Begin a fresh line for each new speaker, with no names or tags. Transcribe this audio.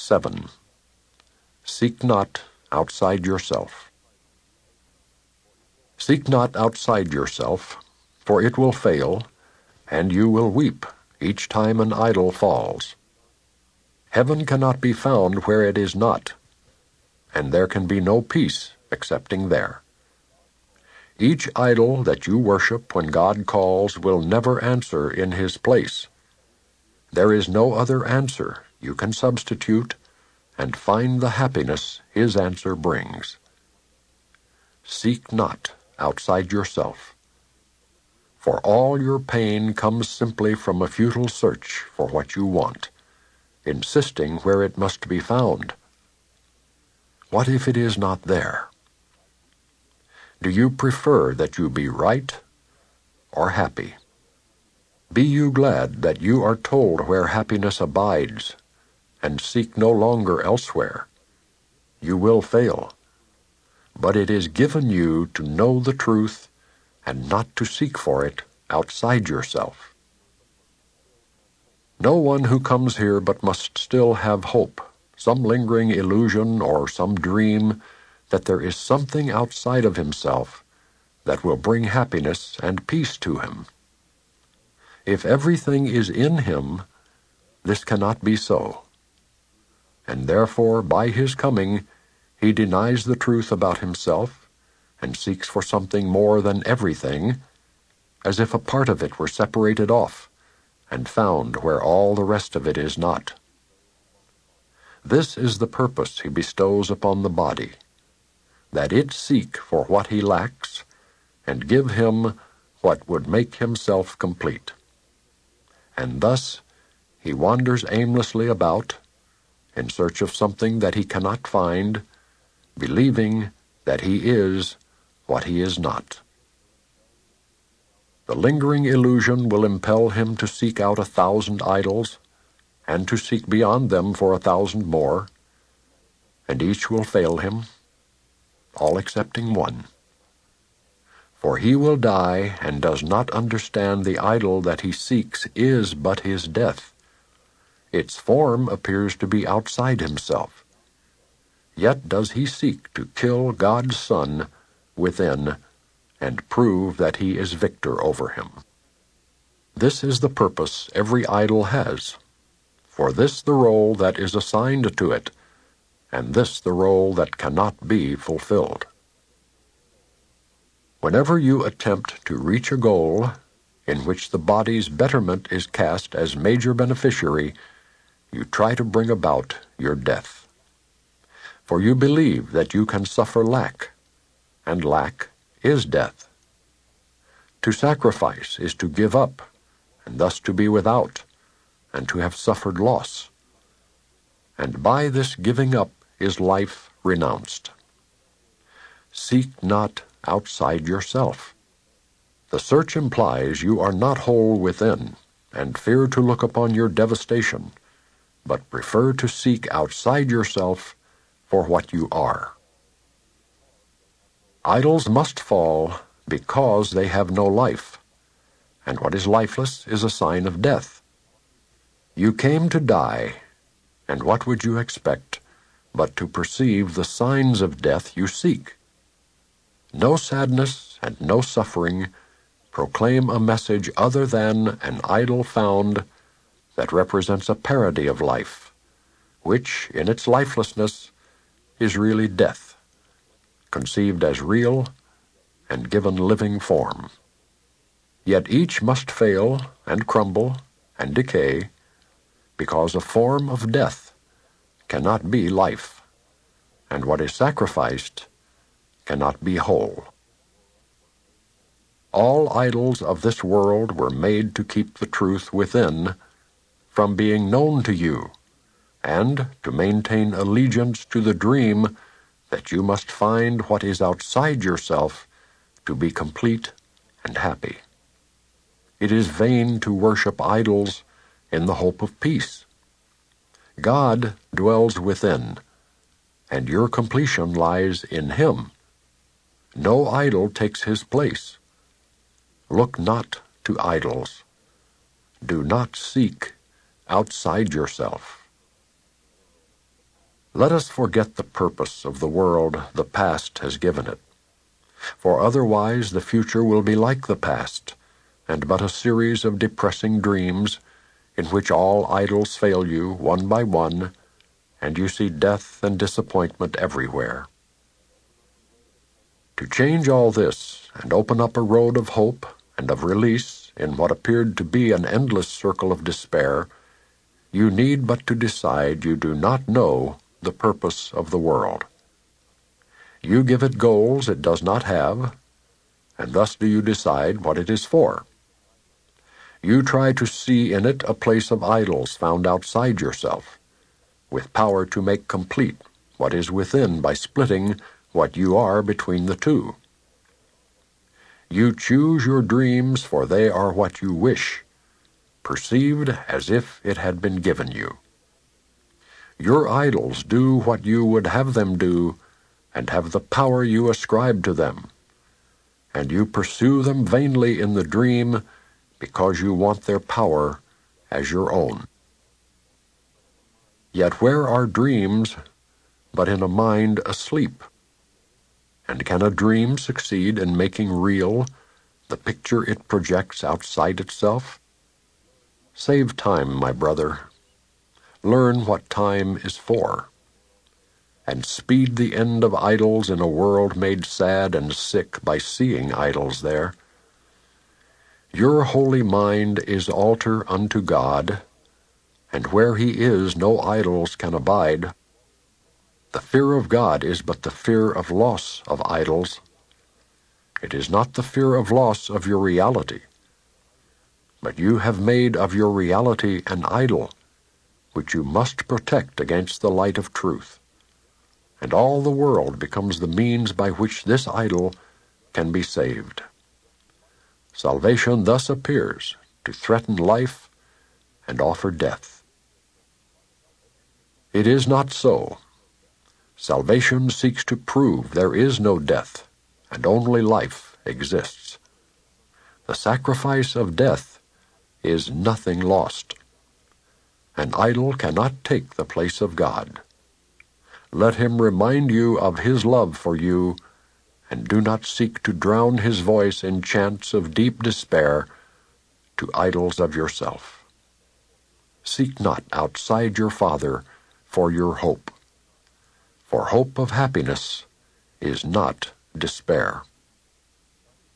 7. Seek not outside yourself. Seek not outside yourself, for it will fail, and you will weep each time an idol falls. Heaven cannot be found where it is not, and there can be no peace excepting there. Each idol that you worship when God calls will never answer in his place. There is no other answer you can substitute and find the happiness his answer brings. Seek not outside yourself, for all your pain comes simply from a futile search for what you want, insisting where it must be found. What if it is not there? Do you prefer that you be right or happy? Be you glad that you are told where happiness abides, and seek no longer elsewhere. You will fail, but it is given you to know the truth and not to seek for it outside yourself. No one who comes here but must still have hope, some lingering illusion or some dream that there is something outside of himself that will bring happiness and peace to him. If everything is in him, this cannot be so, and therefore by his coming he denies the truth about himself and seeks for something more than everything, as if a part of it were separated off and found where all the rest of it is not. This is the purpose he bestows upon the body, that it seek for what he lacks and give him what would make himself complete. And thus he wanders aimlessly about in search of something that he cannot find, believing that he is what he is not. The lingering illusion will impel him to seek out 1,000 idols, and to seek beyond them for 1,000 more, and each will fail him, all excepting one. For he will die and does not understand the idol that he seeks is but his death. Its form appears to be outside himself. Yet does he seek to kill God's Son within and prove that he is victor over him. This is the purpose every idol has, for this the role that is assigned to it, and this the role that cannot be fulfilled. Whenever you attempt to reach a goal in which the body's betterment is cast as major beneficiary, you try to bring about your death. For you believe that you can suffer lack, and lack is death. To sacrifice is to give up, and thus to be without, and to have suffered loss. And by this giving up is life renounced. Seek not outside yourself. The search implies you are not whole within, and fear to look upon your devastation, but prefer to seek outside yourself for what you are. Idols must fall because they have no life, and what is lifeless is a sign of death. You came to die, and what would you expect but to perceive the signs of death you seek? No sadness and no suffering proclaim a message other than an idol found that represents a parody of life, which, in its lifelessness, is really death, conceived as real and given living form. Yet each must fail and crumble and decay, because a form of death cannot be life, and what is sacrificed cannot be whole. All idols of this world were made to keep the truth within from being known to you, and to maintain allegiance to the dream that you must find what is outside yourself to be complete and happy. It is vain to worship idols in the hope of peace. God dwells within, and your completion lies in him. No idol takes his place. Look not to idols. Do not seek outside yourself. Let us forget the purpose of the world the past has given it, for otherwise the future will be like the past, and but a series of depressing dreams in which all idols fail you one by one, and you see death and disappointment everywhere. To change all this and open up a road of hope and of release in what appeared to be an endless circle of despair, you need but to decide you do not know the purpose of the world. You give it goals it does not have, and thus do you decide what it is for. You try to see in it a place of idols found outside yourself, with power to make complete what is within by splitting what you are between the two. You choose your dreams, for they are what you wish, perceived as if it had been given you. Your idols do what you would have them do, and have the power you ascribe to them, and you pursue them vainly in the dream because you want their power as your own. Yet where are dreams but in a mind asleep? And can a dream succeed in making real the picture it projects outside itself? Save time, my brother. Learn what time is for, and speed the end of idols in a world made sad and sick by seeing idols there. Your holy mind is altar unto God, and where he is no idols can abide. The fear of God is but the fear of loss of idols. It is not the fear of loss of your reality, but you have made of your reality an idol, which you must protect against the light of truth, and all the world becomes the means by which this idol can be saved. Salvation thus appears to threaten life and offer death. It is not so. Salvation seeks to prove there is no death, and only life exists. The sacrifice of death is nothing lost. An idol cannot take the place of God. Let him remind you of his love for you, and do not seek to drown his voice in chants of deep despair to idols of yourself. Seek not outside your Father for your hope, for hope of happiness is not despair.